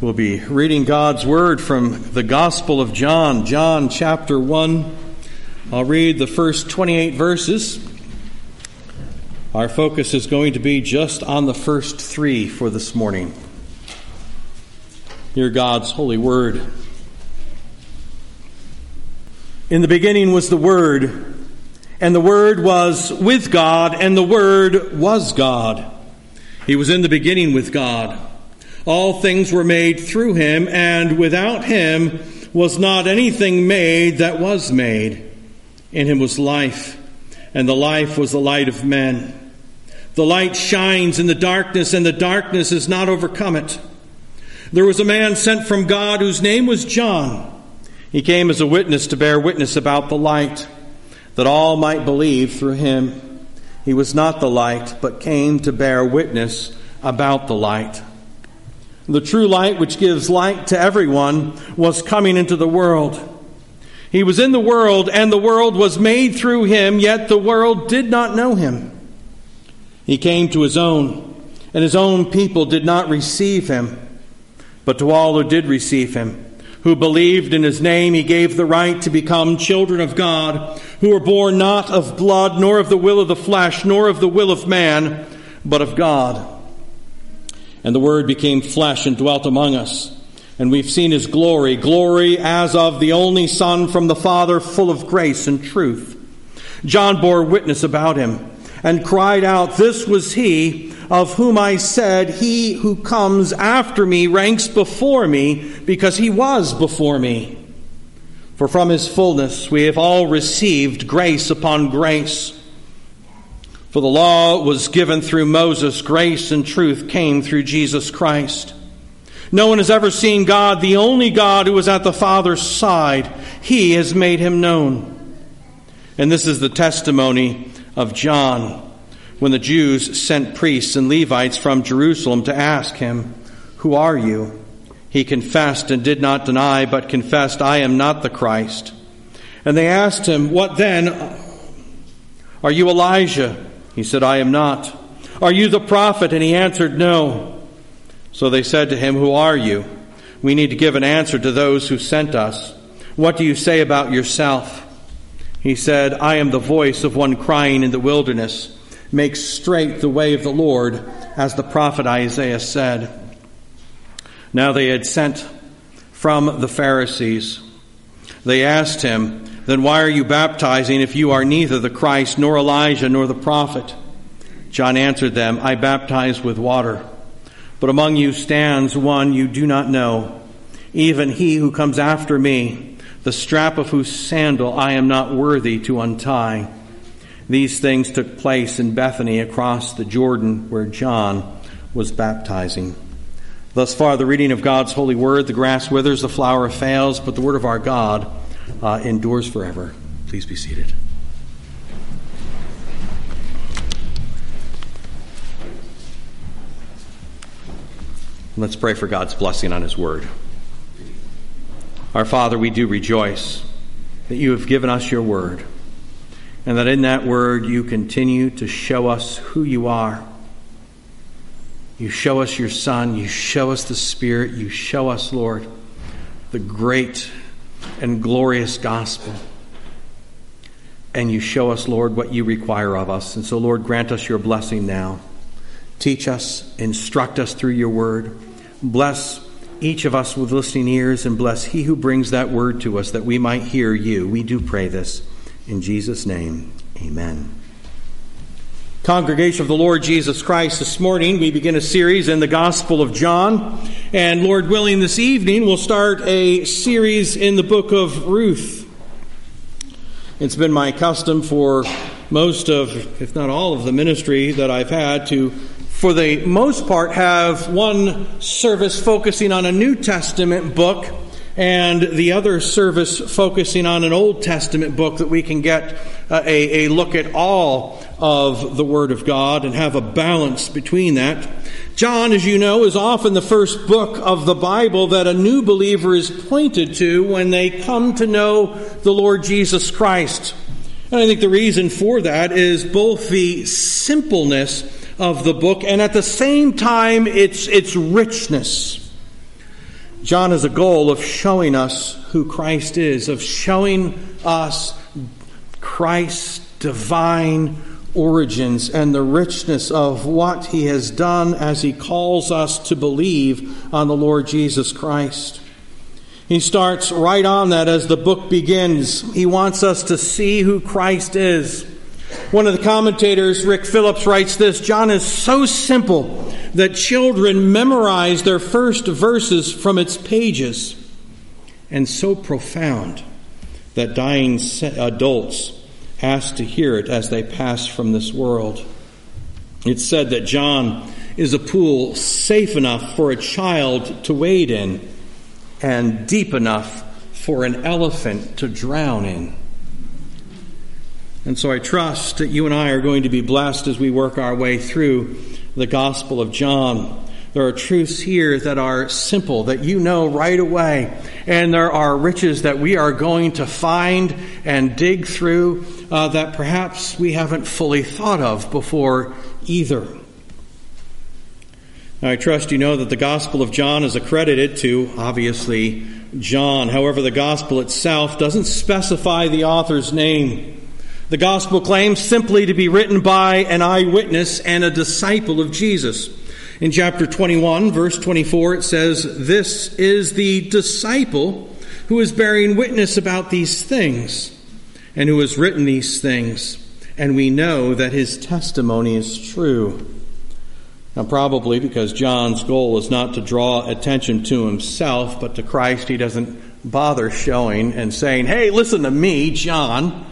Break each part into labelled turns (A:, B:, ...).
A: We'll be reading God's Word from the Gospel of John, John chapter 1. I'll read the first 28 verses. Our focus is going to be just on the first 3 for this morning. Hear God's holy word. In the beginning was the Word, and the Word was with God, and the Word was God. He was in the beginning with God. All things were made through him, and without him was not anything made that was made. In him was life, and the life was the light of men. The light shines in the darkness, and the darkness has not overcome it. There was a man sent from God whose name was John. He came as a witness to bear witness about the light, that all might believe through him. He was not the light, but came to bear witness about the light. The true light, which gives light to everyone, was coming into the world. He was in the world, and the world was made through him, yet the world did not know him. He came to his own, and his own people did not receive him. But to all who did receive him, who believed in his name, he gave the right to become children of God, who were born not of blood, nor of the will of the flesh, nor of the will of man, but of God. And the Word became flesh and dwelt among us. And we've seen his glory, glory as of the only Son from the Father, full of grace and truth. John bore witness about him and cried out, "This was he of whom I said, he who comes after me ranks before me, because he was before me." For from his fullness we have all received grace upon grace. For the law was given through Moses, grace and truth came through Jesus Christ. No one has ever seen God, the only God who is at the Father's side. He has made him known. And this is the testimony of John, when the Jews sent priests and Levites from Jerusalem to ask him, "Who are you?" He confessed and did not deny, but confessed, "I am not the Christ." And they asked him, "What then? Are you Elijah?" He said, "I am not." "Are you the prophet?" And he answered, "No." So they said to him, "Who are you? We need to give an answer to those who sent us. What do you say about yourself?" He said, "I am the voice of one crying in the wilderness, 'Make straight the way of the Lord,' as the prophet Isaiah said." Now they had sent from the Pharisees. They asked him, "Then why are you baptizing if you are neither the Christ, nor Elijah, nor the prophet?" John answered them, "I baptize with water, but among you stands one you do not know, even he who comes after me, the strap of whose sandal I am not worthy to untie." These things took place in Bethany across the Jordan, where John was baptizing. Thus far the reading of God's holy word. The grass withers, the flower fails, but the word of our God endures forever. Please be seated. Let's pray for God's blessing on his word. Our Father, we do rejoice that you have given us your word, and that in that word you continue to show us who you are. You show us your Son, you show us the Spirit, you show us, Lord, the great and glorious gospel. And you show us, Lord, what you require of us. And so, Lord, grant us your blessing now. Teach us, instruct us through your word. Bless each of us with listening ears, and bless he who brings that word to us, that we might hear you. We do pray this in Jesus' name. Amen. Congregation of the Lord Jesus Christ, this morning we begin a series in the Gospel of John. And Lord willing, this evening we'll start a series in the book of Ruth. It's been my custom for most of, if not all of the ministry that I've had to, for the most part, have one service focusing on a New Testament book and the other service focusing on an Old Testament book, that we can get a look at all of the Word of God and have a balance between that. John, as you know, is often the first book of the Bible that a new believer is pointed to when they come to know the Lord Jesus Christ. And I think the reason for that is both the simpleness of the book and at the same time its richness. John has a goal of showing us who Christ is, of showing us Christ's divine origins and the richness of what he has done as he calls us to believe on the Lord Jesus Christ. He starts right on that as the book begins. He wants us to see who Christ is. One of the commentators, Rick Phillips, writes this: John is so simple that children memorize their first verses from its pages, and so profound that dying adults ask to hear it as they pass from this world. It's said that John is a pool safe enough for a child to wade in and deep enough for an elephant to drown in. And so I trust that you and I are going to be blessed as we work our way through the Gospel of John. There are truths here that are simple, that you know right away. And there are riches that we are going to find and dig through that perhaps we haven't fully thought of before either. Now, I trust you know that the Gospel of John is accredited to, obviously, John. However, the Gospel itself doesn't specify the author's name. The Gospel claims simply to be written by an eyewitness and a disciple of Jesus. In chapter 21, verse 24, it says, "This is the disciple who is bearing witness about these things, and who has written these things, and we know that his testimony is true." Now, probably because John's goal is not to draw attention to himself, but to Christ, he doesn't bother showing and saying, "Hey, listen to me, John."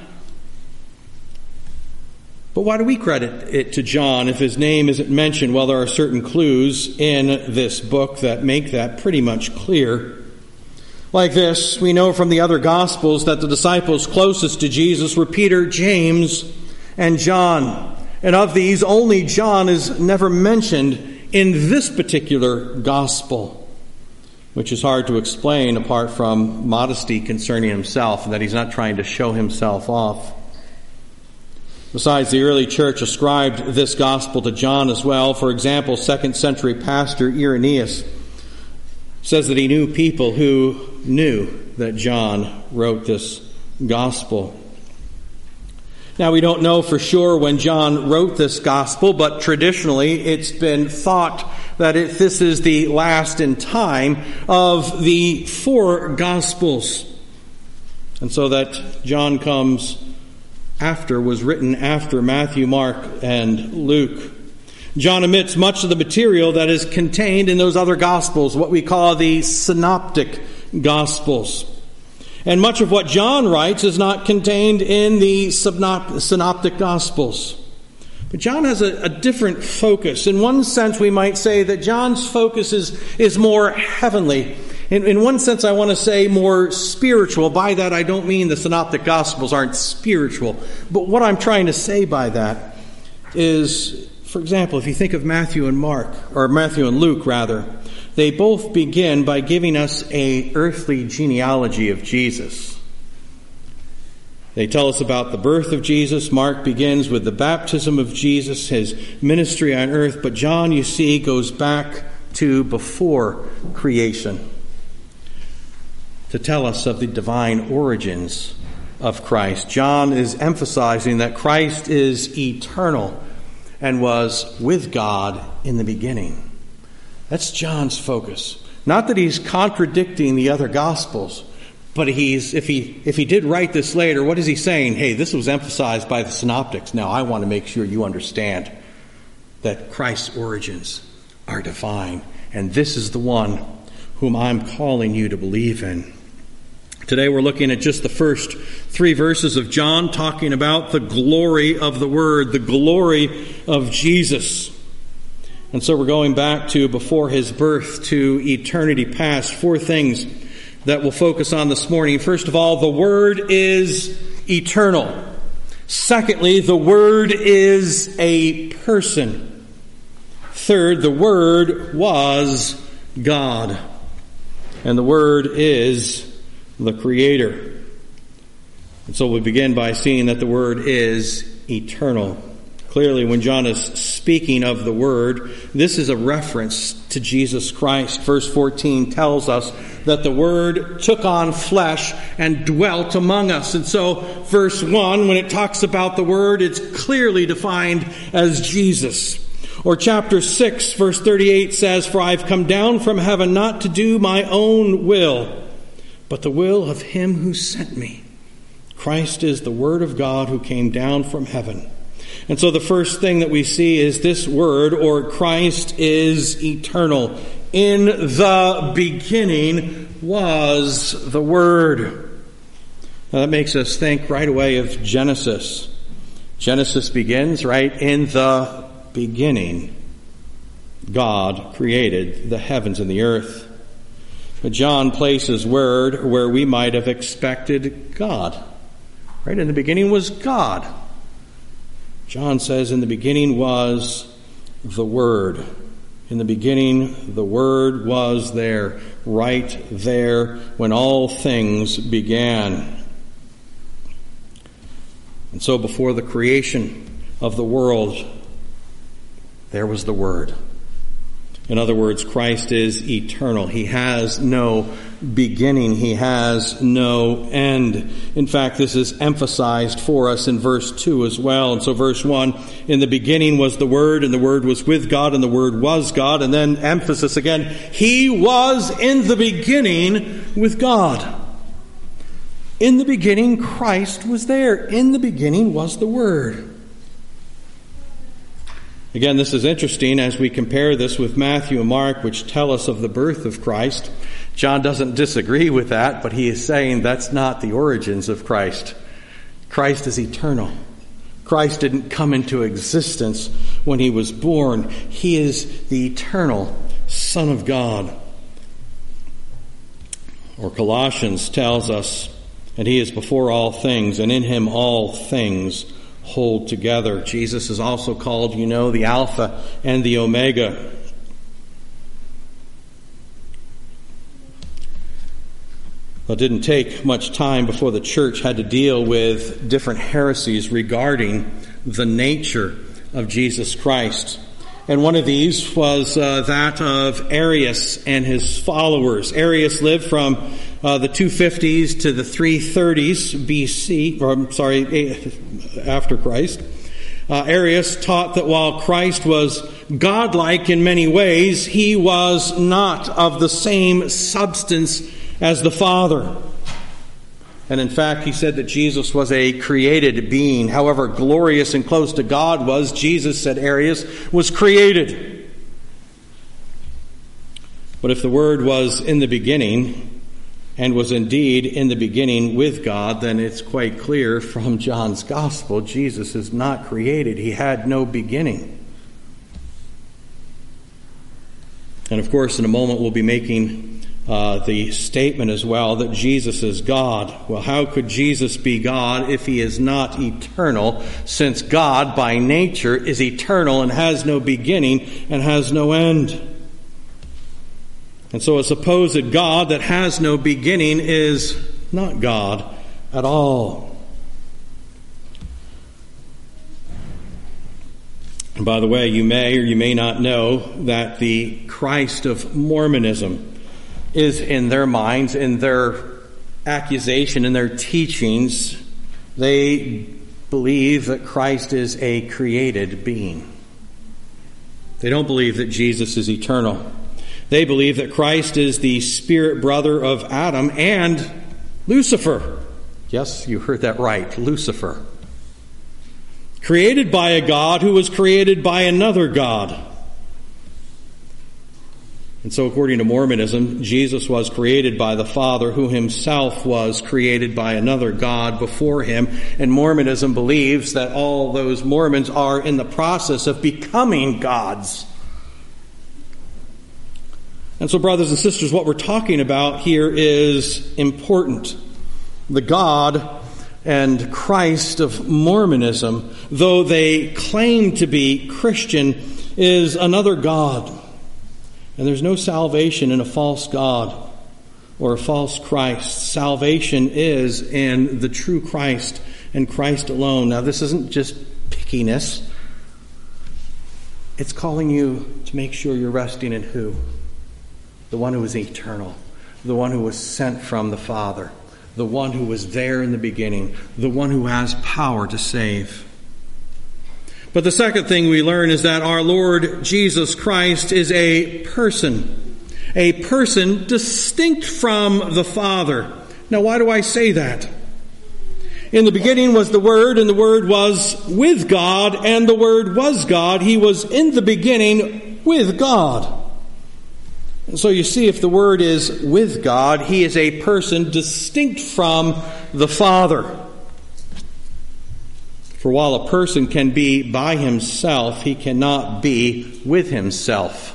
A: But why do we credit it to John if his name isn't mentioned? Well, there are certain clues in this book that make that pretty much clear. Like this, we know from the other Gospels that the disciples closest to Jesus were Peter, James, and John. And of these, only John is never mentioned in this particular Gospel, which is hard to explain apart from modesty concerning himself, and that he's not trying to show himself off. Besides, the early church ascribed this gospel to John as well. For example, 2nd century pastor Irenaeus says that he knew people who knew that John wrote this gospel. Now, we don't know for sure when John wrote this gospel, but traditionally it's been thought that this is the last in time of the 4 gospels. And so that John was written after Matthew, Mark, and Luke. John omits much of the material that is contained in those other Gospels, what we call the synoptic Gospels. And much of what John writes is not contained in the synoptic Gospels. But John has a different focus. In one sense, we might say that John's focus is more heavenly. In one sense, I want to say more spiritual. By that, I don't mean the synoptic Gospels aren't spiritual. But what I'm trying to say by that is, for example, if you think of Matthew and Luke, they both begin by giving us an earthly genealogy of Jesus. They tell us about the birth of Jesus. Mark begins with the baptism of Jesus, his ministry on earth. But John, you see, goes back to before creation, to tell us of the divine origins of Christ. John is emphasizing that Christ is eternal and was with God in the beginning. That's John's focus. Not that he's contradicting the other Gospels, but if he did write this later, what is he saying? Hey, this was emphasized by the synoptics. Now I want to make sure you understand that Christ's origins are divine, and this is the one whom I'm calling you to believe in. Today we're looking at just the first 3 verses of John, talking about the glory of the Word, the glory of Jesus. And so we're going back to before his birth, to eternity past. 4 things that we'll focus on this morning. First of all, the Word is eternal. Secondly, the Word is a person. Third, the Word was God. And the Word is the Creator. And so we begin by seeing that the Word is eternal. Clearly, when John is speaking of the Word, this is a reference to Jesus Christ. Verse 14 tells us that the Word took on flesh and dwelt among us. And so verse 1, when it talks about the Word, it's clearly defined as Jesus. Or chapter 6, verse 38 says, "For I've come down from heaven not to do my own will, but the will of him who sent me." Christ is the Word of God who came down from heaven. And so the first thing that we see is this Word, or Christ, is eternal. In the beginning was the Word. Now that makes us think right away of Genesis. Genesis begins, right? In the beginning, God created the heavens and the earth. But John places Word where we might have expected God. Right? In the beginning was God. John says, in the beginning was the Word. In the beginning, the Word was there, right there when all things began. And so before the creation of the world, there was the Word. In other words, Christ is eternal. He has no beginning. He has no end. In fact, this is emphasized for us in verse 2 as well. And so verse 1, in the beginning was the Word, and the Word was with God, and the Word was God. And then emphasis again, He was in the beginning with God. In the beginning, Christ was there. In the beginning was the Word. Again, this is interesting as we compare this with Matthew and Mark, which tell us of the birth of Christ. John doesn't disagree with that, but he is saying that's not the origins of Christ. Christ is eternal. Christ didn't come into existence when he was born. He is the eternal Son of God. Or Colossians tells us, and he is before all things, and in him all things hold together. Jesus is also called, the Alpha and the Omega. It didn't take much time before the church had to deal with different heresies regarding the nature of Jesus Christ. And one of these was that of Arius and his followers. Arius lived from the 250s to the 330s BC, after Christ. Arius taught that while Christ was godlike in many ways, he was not of the same substance as the Father. And in fact, he said that Jesus was a created being. However glorious and close to God was, Jesus, said Arius, was created. But if the Word was in the beginning, and was indeed in the beginning with God, then it's quite clear from John's Gospel, Jesus is not created. He had no beginning. And of course, in a moment we'll be making the statement as well that Jesus is God. Well, how could Jesus be God if he is not eternal, since God by nature is eternal and has no beginning and has no end? And so a supposed God that has no beginning is not God at all. And by the way, you may or you may not know that the Christ of Mormonism is in their minds, in their accusation, in their teachings, they believe that Christ is a created being. They don't believe that Jesus is eternal. They believe that Christ is the spirit brother of Adam and Lucifer. Yes, you heard that right, Lucifer. Created by a God who was created by another God. And so according to Mormonism, Jesus was created by the Father, who himself was created by another God before him. And Mormonism believes that all those Mormons are in the process of becoming gods. And so, brothers and sisters, what we're talking about here is important. The God and Christ of Mormonism, though they claim to be Christian, is another God. And there's no salvation in a false God or a false Christ. Salvation is in the true Christ and Christ alone. Now, this isn't just pickiness. It's calling you to make sure you're resting in who? The one who is eternal, the one who was sent from the Father, the one who was there in the beginning, the one who has power to save. But the second thing we learn is that our Lord Jesus Christ is a person distinct from the Father. Now, why do I say that? In the beginning was the Word, and the Word was with God, and the Word was God. He was in the beginning with God. And so you see, if the Word is with God, He is a person distinct from the Father. For while a person can be by himself, he cannot be with himself.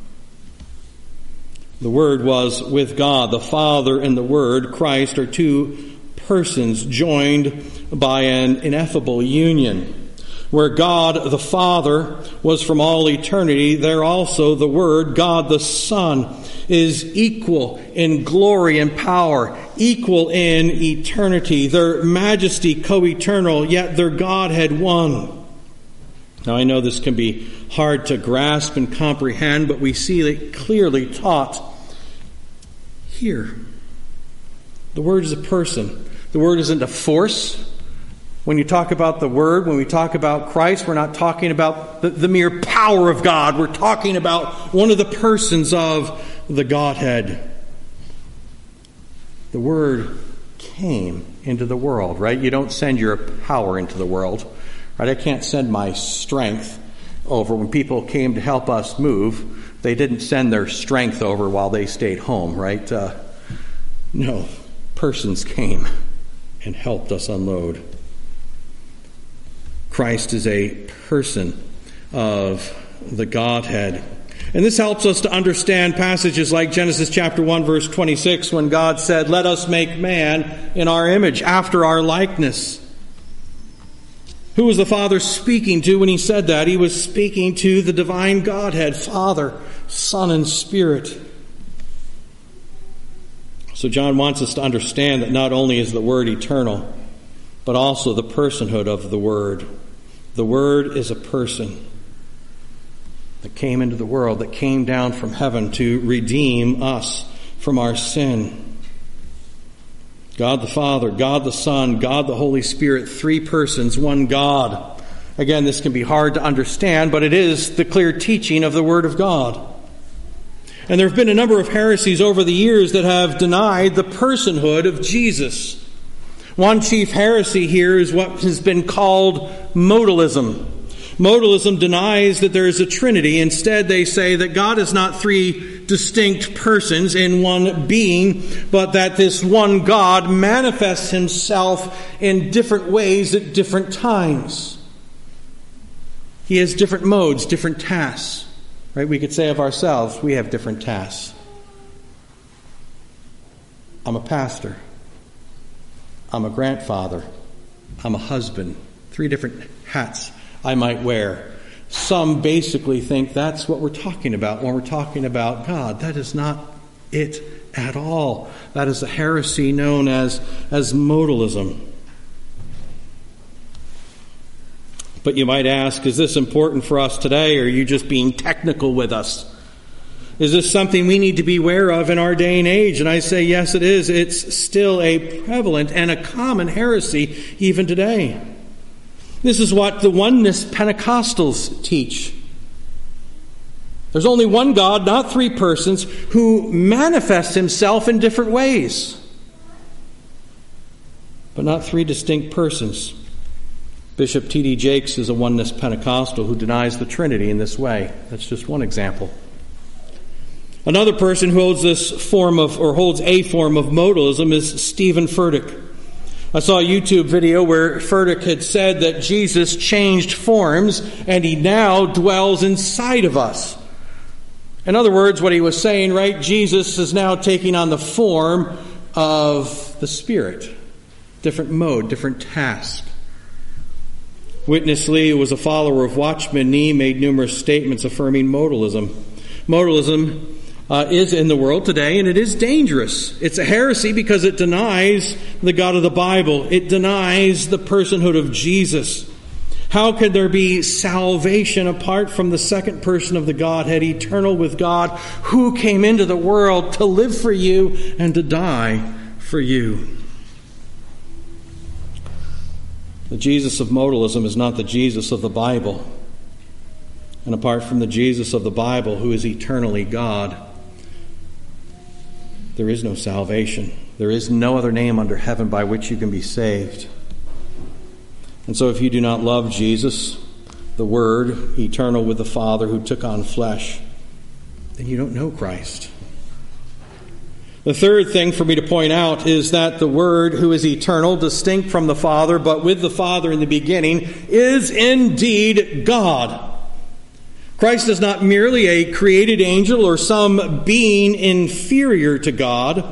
A: The Word was with God. The Father and the Word, Christ, are two persons joined by an ineffable union. Where God the Father was from all eternity, there also the Word, God the Son, is equal in glory and power, equal in eternity, their majesty co-eternal, yet their Godhead one. Now I know this can be hard to grasp and comprehend, but we see it clearly taught here. The Word is a person. The Word isn't a force. When you talk about the Word, when we talk about Christ, we're not talking about the mere power of God. We're talking about one of the persons of the Godhead. The Word came into the world, right? You don't send your power into the world, right? I can't send my strength over. When people came to help us move, they didn't send their strength over while they stayed home, right? No, persons came and helped us unload. Christ is a person of the Godhead. And this helps us to understand passages like Genesis chapter 1, verse 26, when God said, "Let us make man in our image, after our likeness." Who was the Father speaking to when he said that? He was speaking to the divine Godhead, Father, Son, and Spirit. So John wants us to understand that not only is the Word eternal, but also the personhood of the Word. The Word is a person that came into the world, that came down from heaven to redeem us from our sin. God the Father, God the Son, God the Holy Spirit, three persons, one God. Again, this can be hard to understand, but it is the clear teaching of the Word of God. And there have been a number of heresies over the years that have denied the personhood of Jesus. One chief heresy here is what has been called modalism. Modalism denies that there is a Trinity. Instead, they say that God is not three distinct persons in one being, but that this one God manifests himself in different ways at different times. He has different modes, different tasks. Right? We could say of ourselves, we have different tasks. I'm a pastor. I'm a grandfather. I'm a husband. 3 different hats I might wear. Some basically think that's what we're talking about when we're talking about God. That is not it at all. That is a heresy known as modalism. But you might ask, is this important for us today, or are you just being technical with us? Is this something we need to be aware of in our day and age? And I say, yes, it is. It's still a prevalent and a common heresy even today. This is what the oneness Pentecostals teach. There's only one God, not 3 persons, who manifests himself in different ways. But not 3 distinct persons. Bishop T.D. Jakes is a oneness Pentecostal who denies the Trinity in this way. That's just one example. Another person who holds a form of modalism is Stephen Furtick. I saw a YouTube video where Furtick had said that Jesus changed forms and he now dwells inside of us. In other words, what he was saying, right, Jesus is now taking on the form of the Spirit. Different mode, different task. Witness Lee, who was a follower of Watchman Nee, made numerous statements affirming modalism. Modalism is in the world today, and it is dangerous. It's a heresy because it denies the God of the Bible. It denies the personhood of Jesus. How could there be salvation apart from the second person of the Godhead, eternal with God, who came into the world to live for you and to die for you? The Jesus of modalism is not the Jesus of the Bible. And apart from the Jesus of the Bible, who is eternally God, there is no salvation. There is no other name under heaven by which you can be saved. And so if you do not love Jesus, the Word, eternal with the Father, who took on flesh, then you don't know Christ. The third thing for me to point out is that the Word, who is eternal, distinct from the Father, but with the Father in the beginning, is indeed God. Christ is not merely a created angel or some being inferior to God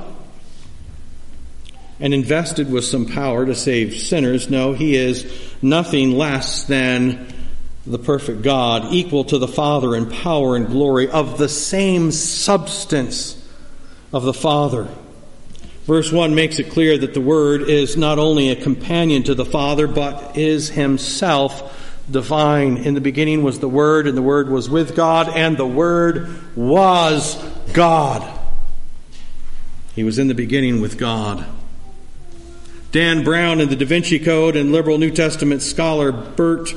A: and invested with some power to save sinners. No, he is nothing less than the perfect God, equal to the Father in power and glory, of the same substance of the Father. Verse 1 makes it clear that the Word is not only a companion to the Father, but is himself divine. In the beginning was the Word, and the Word was with God, and the Word was God. He was in the beginning with God. Dan Brown in the Da Vinci Code and liberal New Testament scholar Bart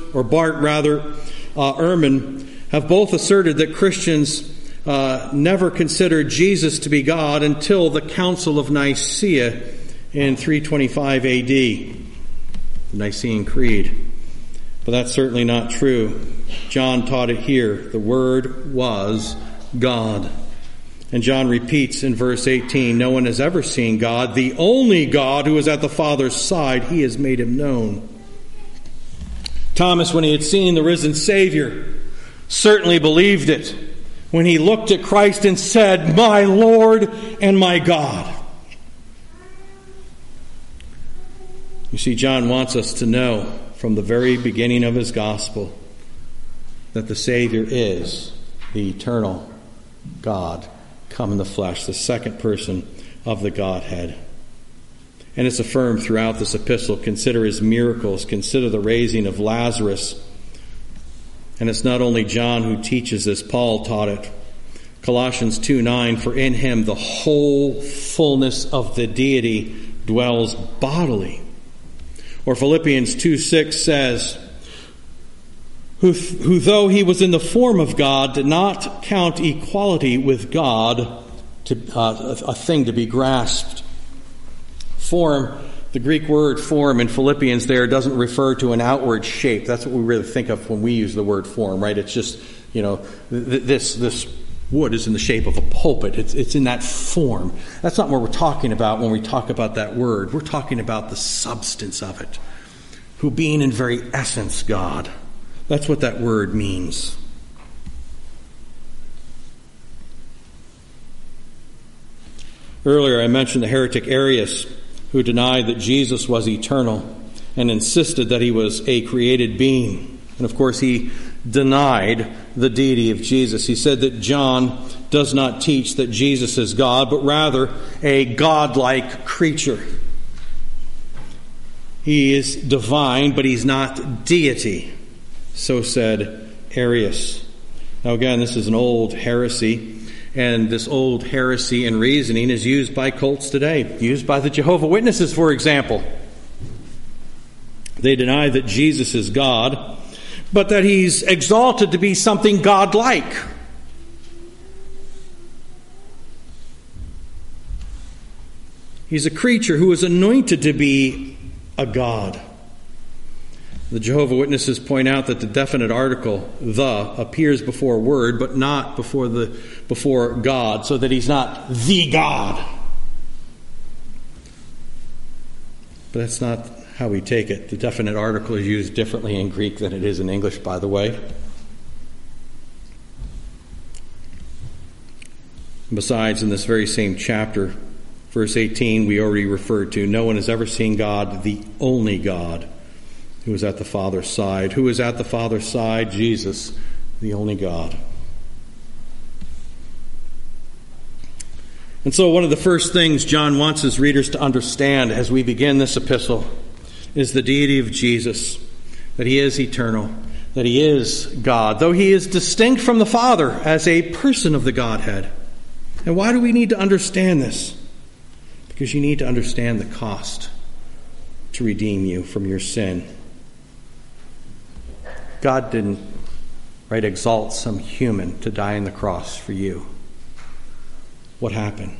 A: Ehrman have both asserted that Christians never considered Jesus to be God until the Council of Nicaea in 325 AD, the Nicene Creed. But that's certainly not true. John taught it here. The Word was God. And John repeats in verse 18, no one has ever seen God, the only God who is at the Father's side. He has made him known. Thomas, when he had seen the risen Savior, certainly believed it when he looked at Christ and said, my Lord and my God. You see, John wants us to know from the very beginning of his gospel that the Savior is the eternal God come in the flesh, the second person of the Godhead. And it's affirmed throughout this epistle. Consider his miracles. Consider the raising of Lazarus. And it's not only John who teaches this. Paul taught it. Colossians 2:9, for in him the whole fullness of the deity dwells bodily. Or Philippians 2:6 says, who though he was in the form of God, did not count equality with God to a thing to be grasped. Form, the Greek word form in Philippians there doesn't refer to an outward shape. That's what we really think of when we use the word form, right? It's just, this wood is in the shape of a pulpit. It's in that form. That's not what we're talking about when we talk about that word. We're talking about the substance of it, who being in very essence God. That's what that word means. Earlier I mentioned the heretic Arius, who denied that Jesus was eternal and insisted that he was a created being. And of course he denied the deity of Jesus. He said that John does not teach that Jesus is God, but rather a godlike creature. He is divine, but he's not deity. So said Arius. Now again, this is an old heresy, and this old heresy and reasoning is used by cults today, used by the Jehovah's Witnesses, for example. They deny that Jesus is God, but that he's exalted to be something godlike. He's a creature who is anointed to be a god. The Jehovah's Witnesses point out that the definite article, the, appears before word, but not before God, so that he's not the God. But that's not how we take it. The definite article is used differently in Greek than it is in English, by the way. Besides, in this very same chapter, verse 18, we already referred to, no one has ever seen God, the only God, who is at the Father's side. Who is at the Father's side? Jesus, the only God. And so one of the first things John wants his readers to understand as we begin this epistle is the deity of Jesus. that he is eternal, that he is God, though he is distinct from the Father as a person of the Godhead. And why do we need to understand this? Because you need to understand the cost to redeem you from your sin. God didn't, exalt some human to die on the cross for you. What happened?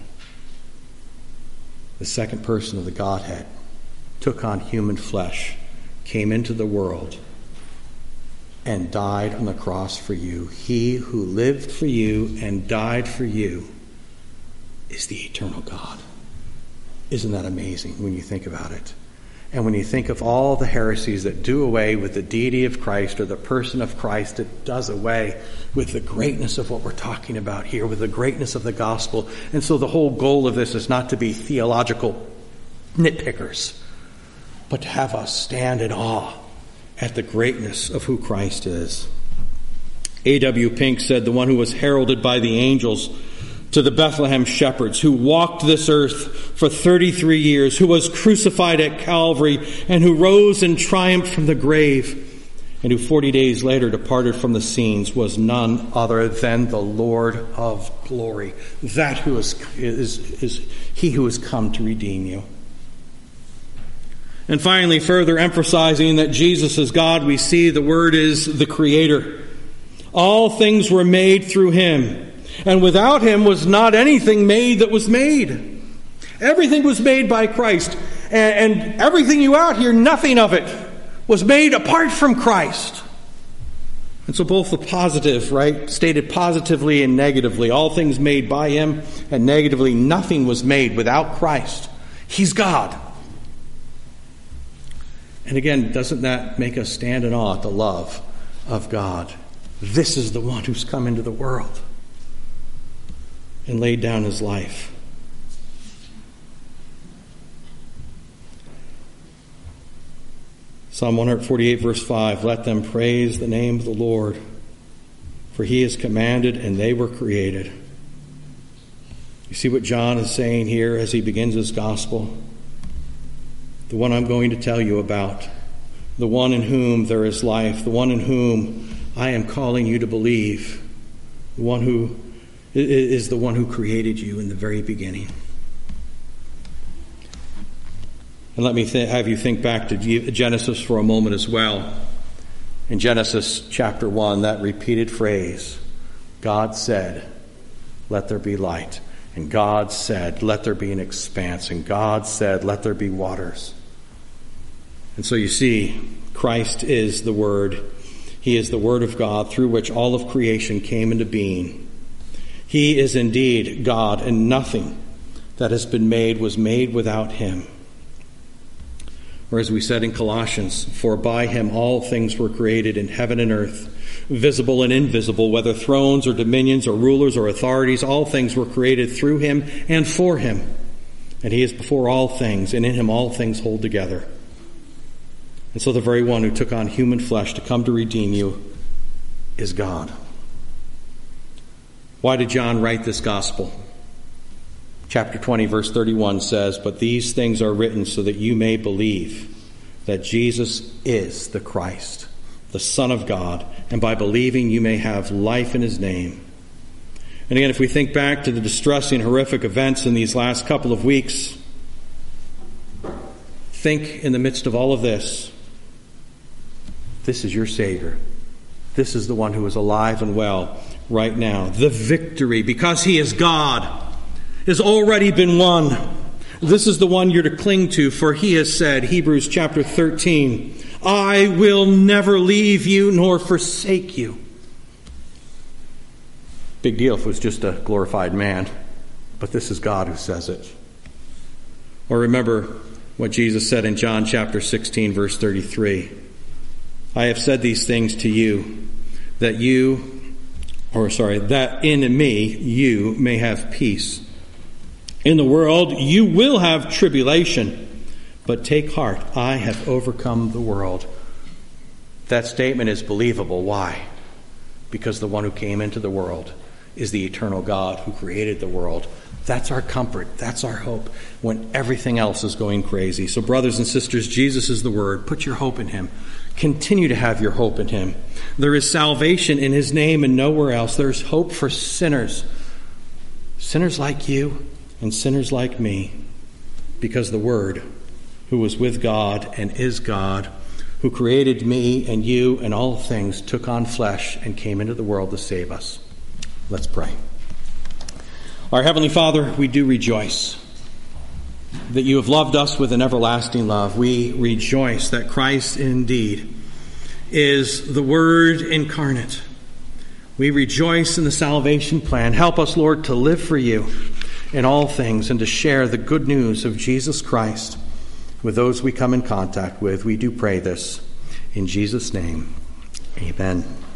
A: The second person of the Godhead took on human flesh, came into the world, and died on the cross for you. He who lived for you and died for you is the eternal God. Isn't that amazing when you think about it? And when you think of all the heresies that do away with the deity of Christ or the person of Christ, it does away with the greatness of what we're talking about here, with the greatness of the gospel. And so the whole goal of this is not to be theological nitpickers, but to have us stand in awe at the greatness of who Christ is. A.W. Pink said, the one who was heralded by the angels to the Bethlehem shepherds, who walked this earth for 33 years, who was crucified at Calvary, and who rose in triumph from the grave, and who 40 days later departed from the scenes, was none other than the Lord of glory. That who is he who has come to redeem you. And finally, further emphasizing that Jesus is God, we see the Word is the Creator. All things were made through him, and without him was not anything made that was made. Everything was made by Christ. And everything you out here, nothing of it was made apart from Christ. And so both the positive, stated positively and negatively, all things made by him, and negatively, nothing was made without Christ. He's God. And again, doesn't that make us stand in awe at the love of God? This is the one who's come into the world and laid down his life. Psalm 148, verse 5, let them praise the name of the Lord, for he has commanded and they were created. You see what John is saying here as he begins his gospel? The one I'm going to tell you about, the one in whom there is life, the one in whom I am calling you to believe, the one who is the one who created you in the very beginning. And let me have you think back to Genesis for a moment as well. In Genesis chapter 1, that repeated phrase, God said, let there be light. And God said, let there be an expanse. And God said, let there be waters. And so you see, Christ is the Word. He is the Word of God through which all of creation came into being. He is indeed God, and nothing that has been made was made without him. Or as we said in Colossians, for by him all things were created in heaven and earth, visible and invisible, whether thrones or dominions or rulers or authorities, all things were created through him and for him. And he is before all things, and in him all things hold together. And so the very one who took on human flesh to come to redeem you is God. Why did John write this gospel? Chapter 20, verse 31 says, but these things are written so that you may believe that Jesus is the Christ, the Son of God, and by believing you may have life in his name. And again, if we think back to the distressing, horrific events in these last couple of weeks, think in the midst of all of this, this is your Savior. This is the one who is alive and well right now. The victory, because he is God, has already been won. This is the one you're to cling to, for he has said, Hebrews chapter 13, I will never leave you nor forsake you. Big deal if it was just a glorified man, but this is God who says it. Or remember what Jesus said in John chapter 16, verse 33. I have said these things to you, that in me you may have peace. In the world you will have tribulation, but take heart, I have overcome the world. That statement is believable. Why? Because the one who came into the world is the eternal God who created the world, That's our comfort. That's our hope when everything else is going crazy. So brothers and sisters, Jesus is the Word. Put your hope in him. Continue to have your hope in him. There is salvation in his name and nowhere else. There's hope for sinners. Sinners like you and sinners like me. Because the Word, who was with God and is God, who created me and you and all things, took on flesh and came into the world to save us. Let's pray. Our Heavenly Father, we do rejoice that you have loved us with an everlasting love. We rejoice that Christ indeed is the Word incarnate. We rejoice in the salvation plan. Help us, Lord, to live for you in all things and to share the good news of Jesus Christ with those we come in contact with. We do pray this in Jesus' name. Amen.